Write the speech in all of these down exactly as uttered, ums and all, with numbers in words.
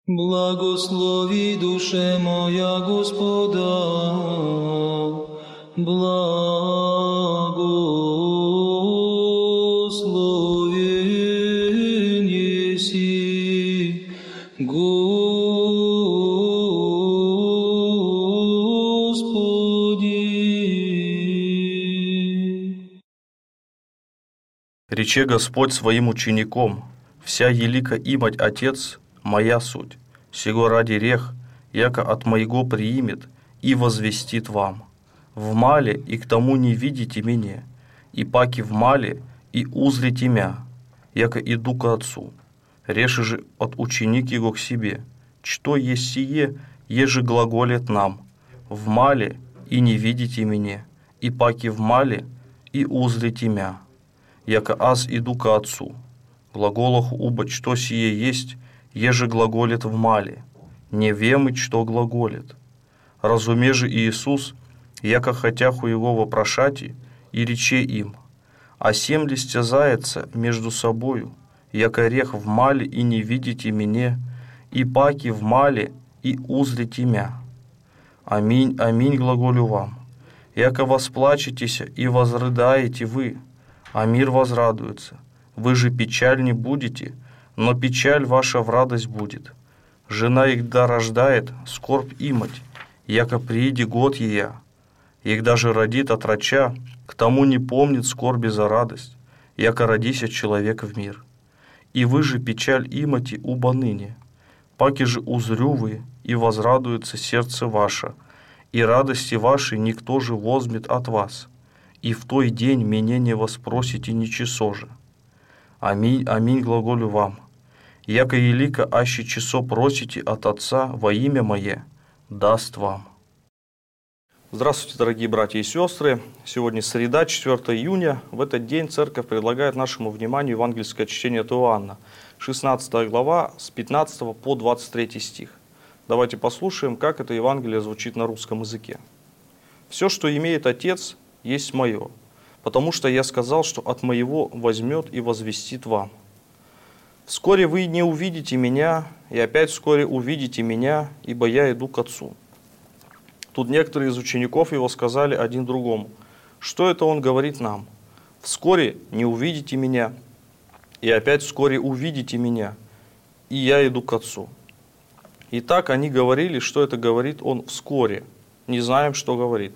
Благослови, душе моя, Господа, благословен еси, Господи. Рече Господь своим учеником: вся елика имать Отец моя суть, сего ради рех, яко от моего приимет и возвестит вам. В мале и к тому не видите меня, и паки в мале и узрите мя, яко иду к Отцу. Реше же от ученик его к себе, что есть сие, еже глаголет нам. В мале и не видите меня, и паки в мале и узрите мя, яко аз иду к Отцу. Глаголах уба, что сие есть, еже глаголит в мале, не вемыть, что глаголит. Разуме же Иисус, яко хотяху его вопрошати, и рече им: а сем ли стязается между собою, яко рех в мале и не видите меня, и паки в мале и узрите мя. Аминь, аминь глаголю вам, яко восплачетесь и возрыдаете вы, а мир возрадуется. Вы же печаль не будете, но печаль ваша в радость будет. Жена егда рождает, скорбь имать, яко прииди год ея. Егда же родит от рача, к тому не помнит скорби за радость, яко родися человек в мир. И вы же печаль имати уба ныне, паки же узрю вы, и возрадуется сердце ваше, и радости вашей никто же возьмет от вас, и в той день меня не воспросите ничего же. Аминь, аминь глаголю вам, яко елика аще часо просите от Отца во имя Мое, даст вам. Здравствуйте, дорогие братья и сестры. Сегодня среда, четвёртое июня. В этот день Церковь предлагает нашему вниманию евангельское чтение от Иоанна, шестнадцатая глава, с пятнадцатого по двадцать третий стих. Давайте послушаем, как это Евангелие звучит на русском языке. «Все, что имеет Отец, есть мое, потому что я сказал, что от моего возьмет и возвестит вам. Вскоре вы не увидите меня, и опять вскоре увидите меня, ибо я иду к Отцу». Тут некоторые из учеников его сказали один другому: что это он говорит нам? Вскоре не увидите меня, и опять вскоре увидите меня, и я иду к Отцу. И так они говорили, что это говорит он вскоре, не знаем, что говорит.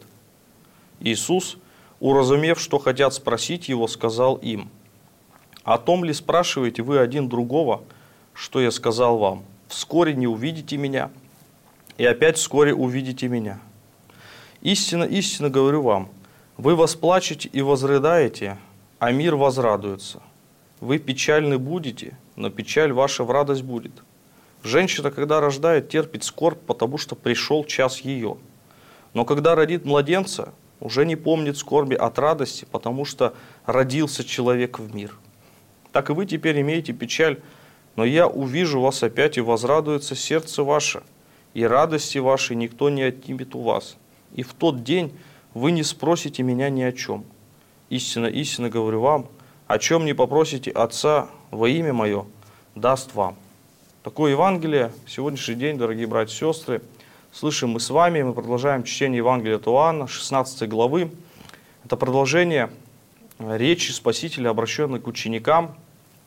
Иисус, уразумев, что хотят спросить его, сказал им: «О том ли спрашиваете вы один другого, что я сказал вам? Вскоре не увидите меня, и опять вскоре увидите меня. Истинно, истинно говорю вам, вы восплачете и возрыдаете, а мир возрадуется. Вы печальны будете, но печаль ваша в радость будет. Женщина, когда рождает, терпит скорбь, потому что пришел час ее. Но когда родит младенца, уже не помнит скорби от радости, потому что родился человек в мир. Так и вы теперь имеете печаль, но я увижу вас опять, и возрадуется сердце ваше, и радости вашей никто не отнимет у вас. И в тот день вы не спросите меня ни о чем. Истинно, истинно говорю вам, о чем не попросите Отца во имя Мое, даст вам». Такое Евангелие сегодняшний день, дорогие братья и сестры, слышим мы с вами. Мы продолжаем чтение Евангелия от Иоанна, шестнадцатой главы. Это продолжение речи Спасителя, обращенной к ученикам,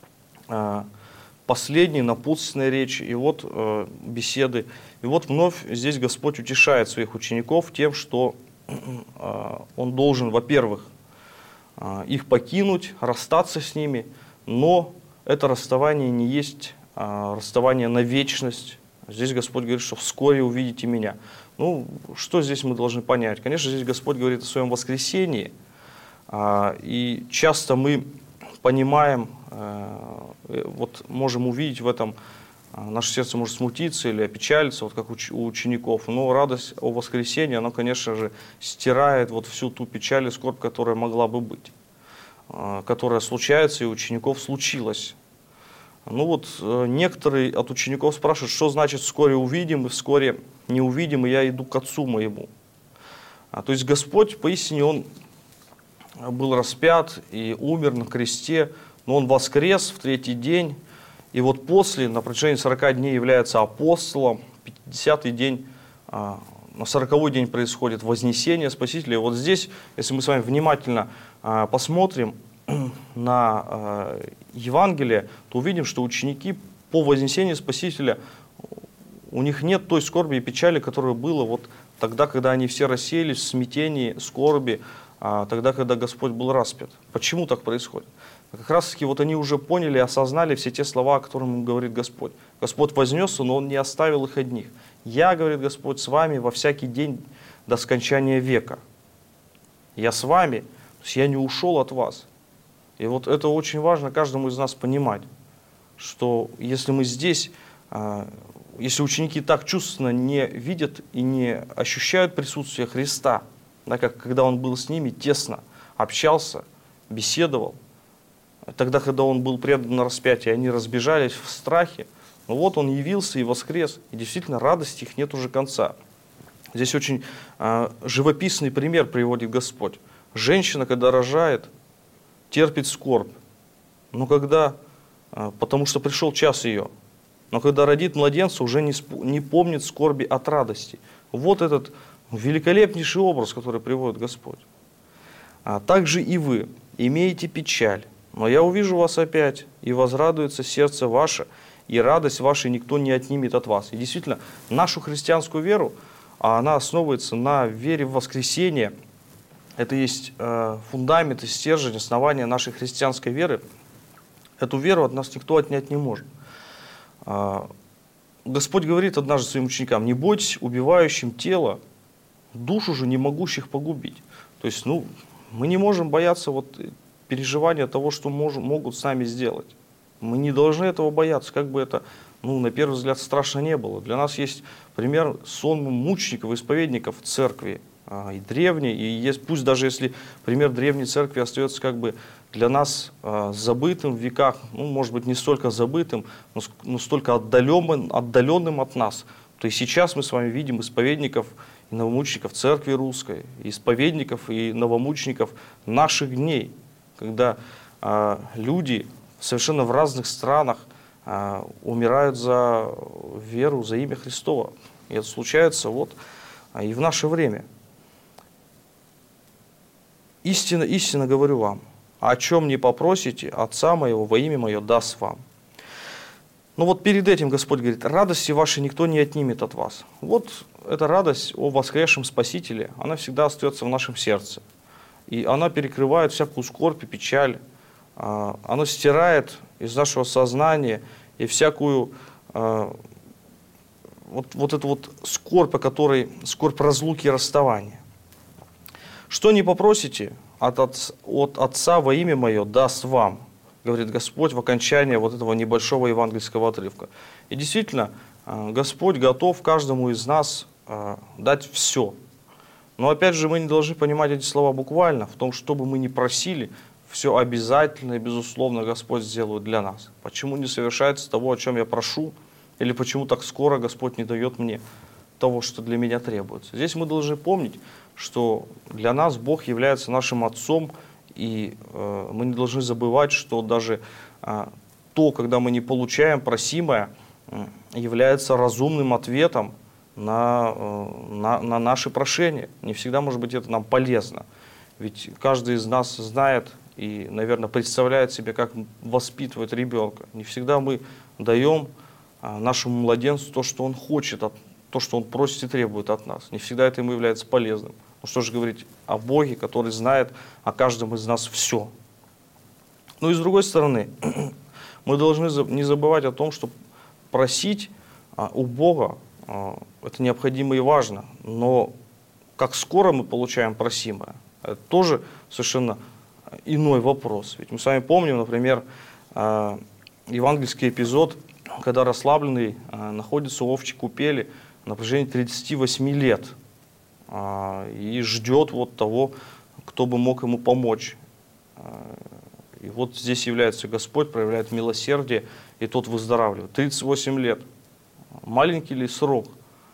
последней напутственной речи, и вот беседы. И вот вновь здесь Господь утешает своих учеников тем, что Он должен, во-первых, их покинуть, расстаться с ними, но это расставание не есть расставание на вечность. Здесь Господь говорит, что вскоре увидите меня. Ну, что здесь мы должны понять? Конечно, здесь Господь говорит о своем воскресении, и часто мы понимаем, вот можем увидеть в этом, наше сердце может смутиться или опечалиться, вот как у учеников, но радость о воскресении, она, конечно же, стирает вот всю ту печаль и скорбь, которая могла бы быть, которая случается и у учеников случилась. Ну вот некоторые от учеников спрашивают, что значит вскоре увидим и вскоре не увидим, и я иду к Отцу моему. А, то есть Господь поистине, Он был распят и умер на кресте, но Он воскрес в третий день, И вот после, на протяжении сорока дней является апостолом, пятидесятый день, на сороковой день происходит вознесение Спасителя. И вот здесь, если мы с вами внимательно посмотрим на Евангелие, то увидим, что ученики по вознесению Спасителя, у них нет той скорби и печали, которая была вот тогда, когда они все рассеялись в смятении, скорби, тогда, когда Господь был распят. Почему так происходит? Как раз таки вот они уже поняли, осознали все те слова, о которых им говорит Господь. Господь вознесся, но Он не оставил их одних. «Я, — говорит Господь, — с вами во всякий день до скончания века». Я с вами, то есть я не ушел от вас. И вот это очень важно каждому из нас понимать, что если мы здесь, если ученики так чувственно не видят и не ощущают присутствие Христа, да, как когда Он был с ними, тесно общался, беседовал, тогда, когда Он был предан на распятие, они разбежались в страхе, но вот Он явился и воскрес, и действительно радости их нет уже конца. Здесь очень э, живописный пример приводит Господь. Женщина, когда рожает, терпит скорбь, но когда, э, потому что пришел час ее, но когда родит младенца, уже не, не помнит скорби от радости. Вот этот великолепнейший образ, который приводит Господь. А также и вы имеете печаль, но я увижу вас опять, и возрадуется сердце ваше, и радость ваша никто не отнимет от вас. И действительно, нашу христианскую веру, она основывается на вере в воскресение. Это есть э, фундамент и стержень, основания нашей христианской веры. Эту веру от нас никто отнять не может. Э, Господь говорит однажды своим ученикам: не бойтесь убивающим тело, душу же не могущих погубить. То есть, ну, мы не можем бояться вот переживания того, что можем, могут с нами сделать. Мы не должны этого бояться, как бы это, ну, на первый взгляд, страшно не было. Для нас есть пример сонму мучеников, исповедников церкви, а, и древней, и есть, пусть даже если пример древней церкви остается как бы для нас а, забытым в веках, ну, может быть, не столько забытым, но, но столько отдаленным, отдаленным от нас, то и сейчас мы с вами видим исповедников и новомучеников церкви русской, исповедников и новомучеников наших дней, когда а, люди совершенно в разных странах а, умирают за веру, за имя Христово. И это случается вот а, и в наше время. Истинно, истинно говорю вам, о чем не попросите, Отца моего во имя мое даст вам. Но вот перед этим Господь говорит: радости вашей никто не отнимет от вас. Вот эта радость о воскресшем Спасителе, она всегда остается в нашем сердце. И она перекрывает всякую скорбь и печаль. Оно стирает из нашего сознания и всякую вот, вот эту вот скорбь, о которой, скорбь разлуки и расставания. Что не попросите от, от, от Отца во имя Мое даст вам, говорит Господь в окончании вот этого небольшого евангельского отрывка. И действительно, Господь готов каждому из нас дать все. Но опять же, мы не должны понимать эти слова буквально, в том, что бы мы ни просили, все обязательно и безусловно Господь сделает для нас. Почему не совершается того, о чем я прошу, или почему так скоро Господь не дает мне того, что для меня требуется. Здесь мы должны помнить, что для нас Бог является нашим Отцом, и э, мы не должны забывать, что даже э, то, когда мы не получаем просимое, э, является разумным ответом на, э, на, на наши прошения. Не всегда, может быть, это нам полезно. Ведь каждый из нас знает и, наверное, представляет себе, как воспитывать ребенка. Не всегда мы даем э, нашему младенцу то, что он хочет, то, что он просит и требует от нас. Не всегда это ему является полезным. Ну что же говорить о Боге, который знает о каждом из нас все. Ну и с другой стороны, мы должны не забывать о том, что просить у Бога это необходимо и важно, но как скоро мы получаем просимое, это тоже совершенно иной вопрос. Ведь мы с вами помним, например, евангельский эпизод, когда расслабленный находится у овчьей купели на протяжении тридцати восьми лет и ждет вот того, кто бы мог ему помочь. И вот здесь является Господь, проявляет милосердие, и тот выздоравливает. тридцать восемь лет. Маленький ли срок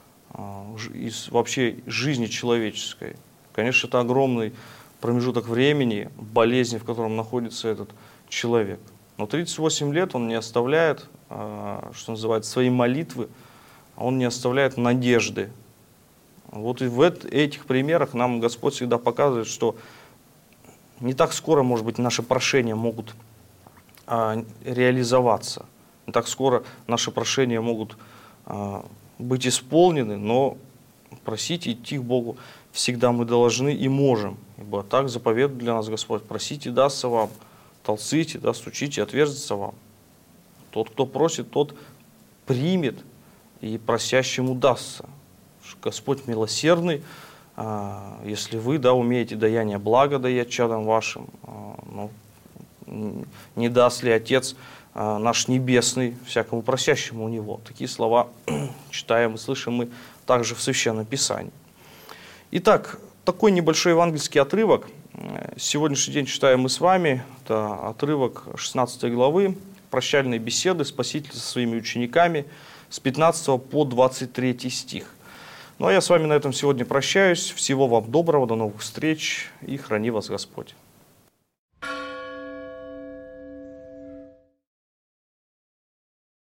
из вообще жизни человеческой? Конечно, это огромный промежуток времени, болезни, в котором находится этот человек. Но тридцать восемь лет он не оставляет, что называется, свои молитвы, он не оставляет надежды. Вот и в этих примерах нам Господь всегда показывает, что не так скоро, может быть, наши прошения могут реализоваться, не так скоро наши прошения могут быть исполнены, но просить и идти к Богу всегда мы должны и можем, ибо так заповедует для нас Господь: просите, дастся вам, толците, да, стучите, отверзится вам. Тот, кто просит, тот примет, и просящему дастся. Господь милосердный, если вы, да, умеете даяние блага даять чадам вашим, ну, не даст ли Отец наш Небесный всякому просящему у Него. Такие слова читаем и слышим мы также в Священном Писании. Итак, такой небольшой евангельский отрывок. Сегодняшний день читаем мы с вами. Это отрывок шестнадцатой главы прощальной беседы Спасителя со своими учениками с пятнадцатого по двадцать третий стих. Ну а я с вами на этом сегодня прощаюсь. Всего вам доброго, до новых встреч и храни вас Господь.